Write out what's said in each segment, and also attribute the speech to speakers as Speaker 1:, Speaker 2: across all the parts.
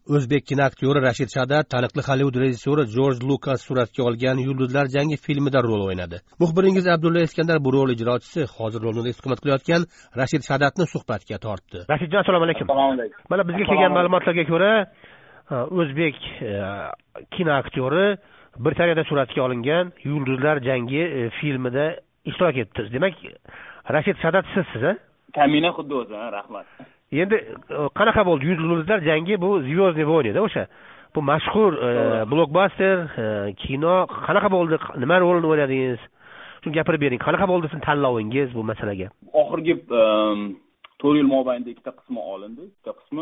Speaker 1: O'zbek kinoaktyori Rashid Shadat taniqli Hollywood rejissyori Jorj Lukas suratga olgan Yulduzlar jangi filmida rol o'ynadi. Muxbiringiz Abdulla Iskandar bu rol ijrochisi hozir rolini istiqomat qilayotgan Rashid Shadatni suhbatga tortdi.
Speaker 2: Rashidjon, assalomu alaykum.
Speaker 3: Assalomu alaykum.
Speaker 2: Mana bizga kelgan ma'lumotlarga ko'ra, o'zbek kinoaktyori Britaniyada suratga olingan Yulduzlar jangi filmida ishtirok etdingiz. Demak, Rashid Shadat sizsiz, a?
Speaker 3: Kamina xuddi o'zi, rahmat.
Speaker 2: Endi qanaqa bo'ldi Yulduzlar jangi? Bu Звездные войны-da o'sha. Bu mashhur blockbuster kino qanaqa bo'ldi? Nima rolni o'ynadingiz? Shuni gapirib bering. Qanaqa bo'ldi sizning tanlovingiz bu masalaga?
Speaker 3: Oxirgi 4 yil mobaynida ikkita qismi olindi. Ikkita qismi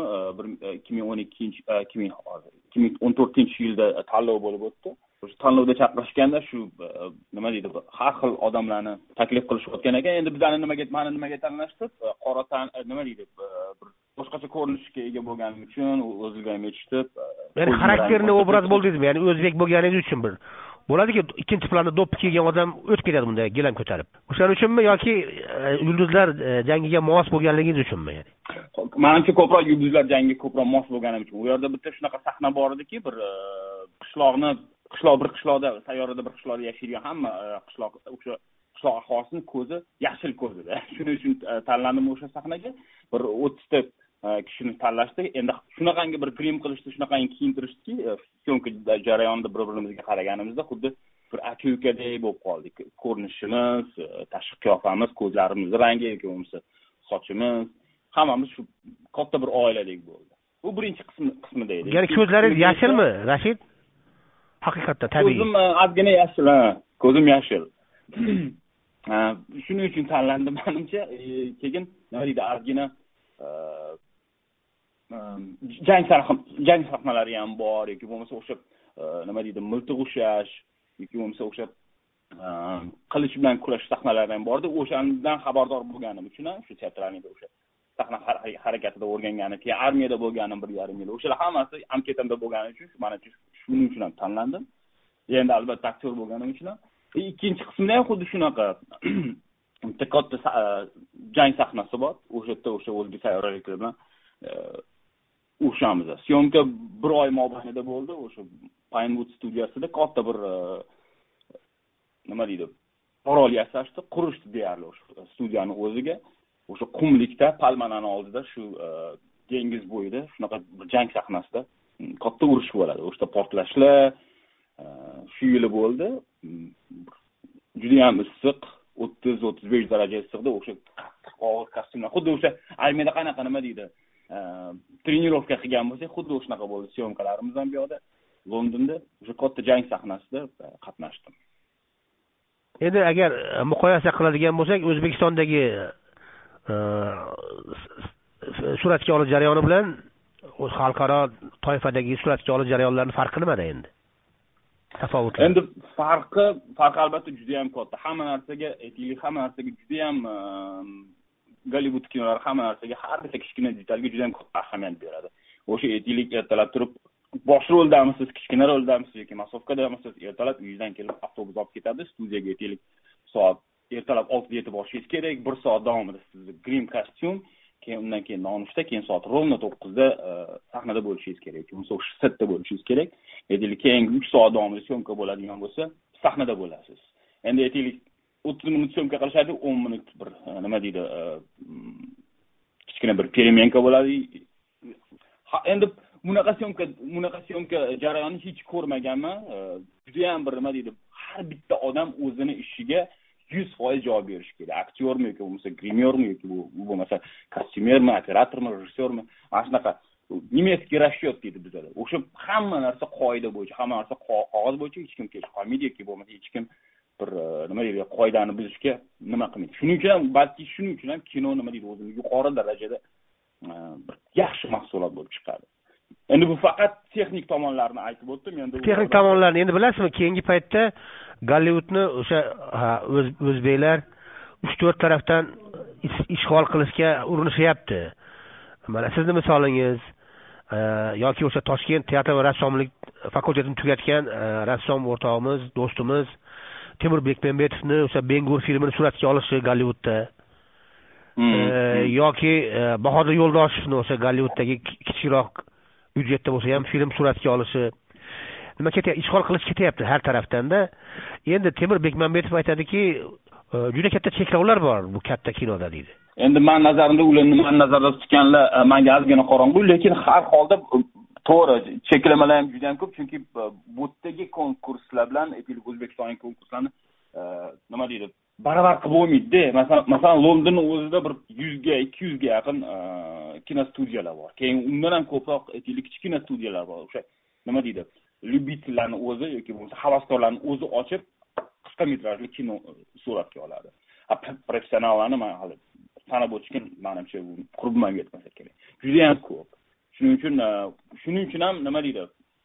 Speaker 3: 2014-yilda tanlov bo'lib o'tdi. O'sha tanlovda chaqirishganda shu nima deydi, har xil odamlarni taklif qilishayotgan ekan. Endi bizlarni nimaga tanlashdi? Qora nima deydi, bir boshqacha ko'rinishga ega bo'lganim uchun o'zimga ham yetishdi.
Speaker 2: Ya'ni xarakterni obraz bo'ldingizmi? Ya'ni o'zbek bo'lganingiz uchun bir bo'ladi-ki, ikkinchi planda do'ppi kiygan odam o'tib ketadi bunda gilam ko'tarib. O'shaning uchunmi yoki Yulduzlar jangiga mos bo'lganligingiz uchunmi yani?
Speaker 3: Menimcha ko'proq Yulduzlar jangiga ko'proq mos bo'lganim uchun. U yerda bitta shunaqa sahna bor ediki, bir bir qishloqda, sayyorada bir qishloqda yashaydigan hamma qishloq aholisining ko'zi yashil ko'zida. Shuning uchun tanlandim o'sha sahnaga. Bir 30 ta kishini tanlashdi. Endi shunaqangi bir grim qilishdi, shunaqangi kiyintirishdiki, syomka jarayonida bir-birimizga qaraganimizda xuddi bir aka-ukadek bo'lib qoldik. Ko'rinishimiz, tashqi qiyofamiz, ko'zlarimizning rangi yoki bo'lmasa sochimiz, hammamiz shu katta bir oiladek bo'ldi. Bu birinchi qismida edi.
Speaker 2: Ya'ni ko'zlaringiz yashilmi, Rashid? Haqiqatda tabiiy.
Speaker 3: Ko'zim ozgina yashil, ko'zim yashil. Shuning uchun tanlandim menimcha. Keyin nima deydi, ozgina jang sahnalari ham bor yoki bo'lmasa o'sha nima deydi, miltiq ushlash yoki bo'lmasa o'sha qilich bilan kurash sahnalari ham bordi. O'shandan xabardor bo'lganim uchun ham shu teatralnida o'sha sahna harakatida o'rganganim, keyin armiyada bo'lganim 1,5 yil. O'shalar hammasi anketamda bo'lgani uchun mana shuning uchun ham tanlandim. Endi albatta aktyor bo'lganim uchun ham. Ikkinchi qismda ham xuddi shunaqa katta jang sahnasi bor. O'sha yerda o'sha o'zbek sayyoraliklar bilan o'shamiz. Syomka 1 oy mobaynida bo'ldi. O'sha Pinewood studiyasida katta bir nima deydi, orol yasashdi, qurishdi deyarli o'sha studiyani o'ziga. O'sha qumlikda, palmaning oldida shu dengiz bo'yida shunaqa bir jang sahnasida katta urush bo'ladi. O'sha portlashlar shu yili bo'ldi. Juda ham issiq, 30-35 daraja issiqda o'sha og'ir kostyumlar. Xuddi o'sha armiyada qanaqa nima deydi, trenirovka qilgan bo'lsak, xuddi o'shanaqa bo'ldi. Syomkalarimiz ham bu yoqda Londonda o'sha katta jang sahnasida qatnashdim.
Speaker 2: Endi agar muqoyasa qiladigan bo'lsak, O'zbekistondagi suratga olish jarayoni bilan xalqaro toifadagi suratga olish jarayonlarining farqi nimada endi? Tafovutlar.
Speaker 3: Endi farqi albatta juda ham katta. Hamma narsaga juda ham Gollywood kinolari hamma narsaga, har bitta kichkina detalga juda ham katta ahamiyat beradi. O'sha aytaylik, ertalab turib bosh roldamisiz, kichkina roldamisiz yoki masofkadamisiz, ertalab uyingizdan kelib avtobus olib ketadi, studiyaga aytaylik soat ertalab 6:00 borishingiz kerak, 1 soat davomida sizga grim kostyum, keyin undan keyin nonushta, keyin soat rovno 9da sahnada bo'lishingiz kerak. Yoki o'sha setda bo'lishingiz kerak. Aytaylik, keyin 3 soat davomida syomka bo'ladigan bo'lsa, sahnada bo'lasiz. Endi aytaylik 30 minut syomka qilishadi, 10 minut bir nima deydi, kichkina bir permenka bo'ladi. Endi bunaqa syomka jarayonini hech ko'rmaganman. Juda ham bir nima deydi, har bitta odam o'zini ishiga 100% javob berish kerak. Aktyormi yoki bo'lmasa grimyormi yoki bo'lmasa kostyumermi, operatormi, rejissyormi, mana shunaqa немецкий расчет deydi bizda. O'sha hamma narsa qoida bo'yicha, hamma narsa qog'oz bo'yicha, hech kim kech qolmaydi yoki bo'lmasa hech kim bir nima deydi, qoidani buzishga nima qilmaydi. Shuning uchun ham, balki shuning uchun ham kino nima deydi, o'zini yuqori darajada bir yaxshi mahsulot bo'lib chiqadi. Endi bu faqat texnik tomonlarini aytib o'tdim. Endi
Speaker 2: texnik tomonlarni endi bilasizmi, keyingi paytda Gollywoodni o'sha o'zbeklar 3-4 tarafdan ishg'ol qilishga urinishyapti. Mana sizning misolingiz yoki o'sha Toshkent teatr va rassomlik fakultetini tugatgan rassom o'rtog'imiz, do'stimiz Temur Bekmambetovni o'sha Ben-Gur filmini suratga olishi Gollywoodda yoki Bahodir Yo'ldoshevni o'sha Gollivooddagi kichikroq byudjetda bo'lsa ham film suratga olishi nima ketyapti, ishg'ol qilish ketyapti har tarafdan-da. Endi Temur Bekmambetov aytadiki, juda katta cheklovlar bor bu katta kinoda deydi.
Speaker 3: Endi men nazarimda ular nimani nazarda tutganlar menga ozgina qorong'u, lekin har holda to'g'ri, cheklamalar ham juda ham ko'p, chunki bu yerdagi konkurslar bilan Epilik O'zbekistonning konkurslarini nima deydi, baravar qilib bo'lmaydi. Masalan, Londonning o'zida bir 100 ga, 200 ga yaqin kinostudiyalar bor. Keyin undan ham ko'proq Epilik kichkina studiyalar bor. O'sha nima deydi, lyubitellarning o'zi yoki bo'lmasa havaskorlarning o'zi ochib qisqa metrajli kino suratga oladi. Professionallarni men hali sanab o'tishga menimcha qurbim yetmasa kerak. Juda ham ko'p. Shuning uchun ham nima deydi,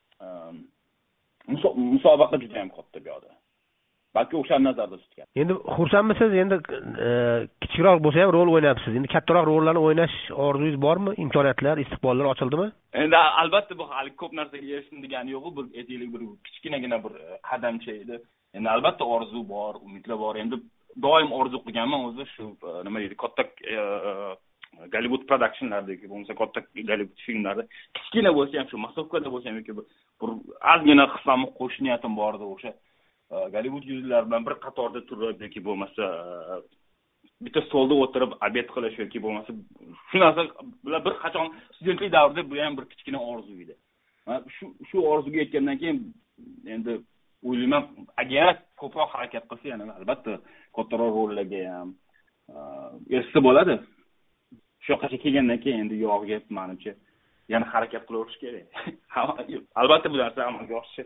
Speaker 3: musobaqa juda ham katta bu yoqda. Balki o'sha nazarda tutgan.
Speaker 2: Endi xursandmisiz? Endi kichikroq bo'lsa ham rol o'ynayapsiz. Endi kattaroq rollarni o'ynash orzungiz bormi? Imkoniyatlar, istiqbollar ochildimi?
Speaker 3: Endi albatta bu hali ko'p narsaga erishdim degani yo'q, bir aytaylik bir kichkinagina bir qadamcha edi. Endi albatta orzu bor, umidlar bor. Endi doim orzu qilganman o'zi shu nima deydi, katta Gollywood productionlardagi bo'lmasa katta Gollywood filmlarda kichkina bo'lsa ham shu masofkada bo'lsa ham yoki bir ozgina qismini qo'shish niyatim bor edi. O'sha Gollywood yulduzlari bilan bir qatorda turib yoki bo'lmasa bitta stolda o'tirib obed qilish yoki bo'lmasa shu narsa bilan bir qachon studentlik davrida bu ham bir kichkina orzu edi. Shu orzuga yetgandan keyin endi o'ylayman, agar ko'proq harakat qilsa, yana albatta kattaroq rollarga ham erishsa bo'ladi. Shu yoqqa kelgandan keyin endi yog'iga menimcha yana harakat qilaverish kerak. Albatta bu narsa amalga oshishi.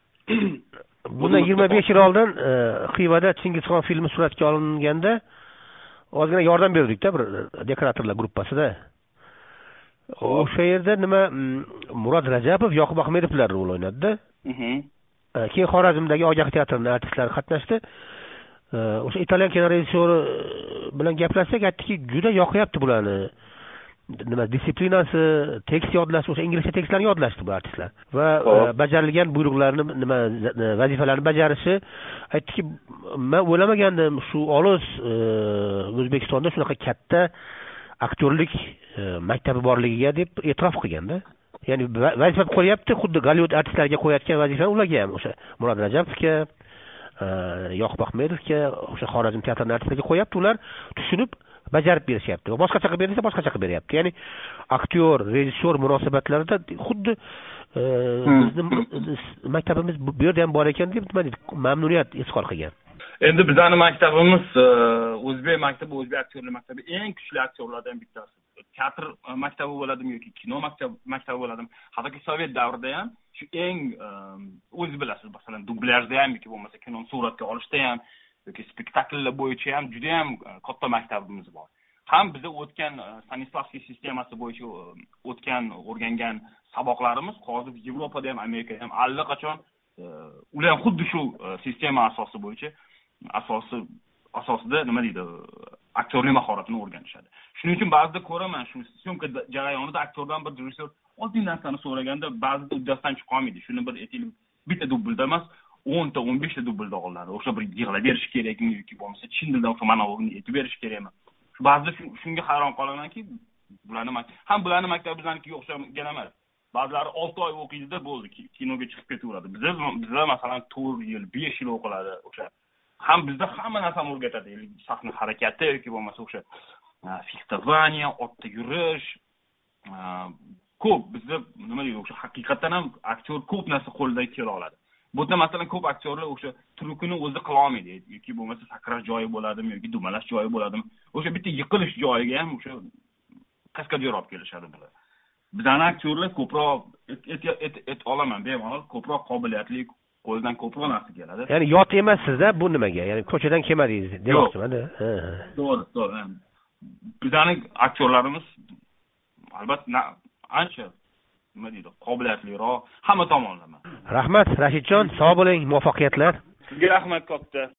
Speaker 2: Bundan 25 yil oldin Xivada Chingizxon filmi suratga olinganda ozgina yordam berdik-da bir dekoratorlar gruppasida. O'sha yerda nima Murod Rajabov, Yoqub Ahmedovlar rol o'ynadi-da. Keyin Xorazmdagi Ogax teatrining artistlari qatnashdi. O'sha italyan kino rejissyori bilan gaplashsak, aytdiki, juda yoqyapti bularni. Nima disiplinasi, tekst yodlash, o'sha inglizcha tekstlarni yodlashdi bu artistlar. Va bajarilgan buyruqlarni, nima vazifalarni bajarishi, aytdiki, men o'ylamagandim shu olis O'zbekistonda shunaqa katta aktyorlik maktabi borligiga deb e'tirof qilganda. Ya'ni vazifa qo'yapti, xuddi Gollywood artistlariga qo'yayotgan vazifani ularga ham o'sha Murod Rajabovga, Yoqub Ahmedovga, o'sha Xorazm teatrining artistlariga qo'yapti, ular tushunib bajarib berishyapti. Boshqacha qilib bersa, boshqacha qilib beryapti. Ya'ni aktyor, rejissyor munosabatlarida xuddi bizni maktabimiz bu yerda ham bor ekan deb mamnuniyat izhor qilgan.
Speaker 3: Endi bizning maktabimiz o'zbek maktabi, o'zbek aktyorlar maktabi eng kuchli aktyorlardan bittasi. Teatr maktabi bo'ladimi yoki kino maktabi bo'ladimi? Hattoki Sovet davrida ham shu eng o'zi bilasiz, masalan, dublyajda ham yoki bo'lmasa kino suratga olishda ham yoki spektakllar bo'yicha ham juda ham katta maktabimiz bor. Ham bizda o'tgan Stanislavskiy sistemasi bo'yicha o'rgangan saboqlarimiz hozir Yevropada ham, Amerikada ham allaqachon ular ham xuddi shu sistema asosi bo'yicha asosida nima deydi, aktyorlik mahoratini o'rganishadi. Shuning uchun ba'zida ko'raman shu syomka jarayonida aktyordan bir rejissyor oddiy narsani so'raganda ba'zida uddasidan chiqa olmaydi. Shuni bir aytaylik, bitta dublda emas, 10 ta 15 ta dublda oladi. O'sha bir yig'lab berish kerakmi yoki bo'lmasa chin dildan o'sha monologni aytib berish kerakmi? Ba'zida shunga hayron qolamanki, bularni maktabimiznikiga o'xshagan emas. Ba'zilari 6 oy o'qiydi-da bo'ldi, kinoga chiqib ketaveradi. Bizda masalan 4 yil, 5 yil o'qiladi o'sha. Ham bizda hamma narsani o'rgatadi. Sahna harakati yoki bo'lmasa o'sha fixtovание, otda yurish, ko'p bizda nima deydi, o'sha haqiqatan ham aktyor ko'p narsa qo'lidan kela oladi. Bu yerda masalan ko'p aktyorlar o'sha trukini o'zi qila olmaydi, yoki bo'lmasa sakrash joyi bo'ladimi yoki dumalash joyi bo'ladimi, o'sha bitta yiqilish joyiga ham o'sha kaskadyor olib kelishadi bular. Bizning aktyorlar ko'proq olaman, bemalol ko'proq qobiliyatli, qo'ldan ko'proq narsa keladi.
Speaker 2: Ya'ni yot emassiz-da bu nimaga? Ya'ni ko'chadan kelmadingiz demoqchiman-da.
Speaker 3: To'g'ri. Bizning aktyorlarimiz albatta ancha nima deydi, qobiliyatliroq hamma tomonlama.
Speaker 2: Rahmat Rashidjon, sog' bo'ling, muvaffaqiyatlar.
Speaker 3: Sizga rahmat katta.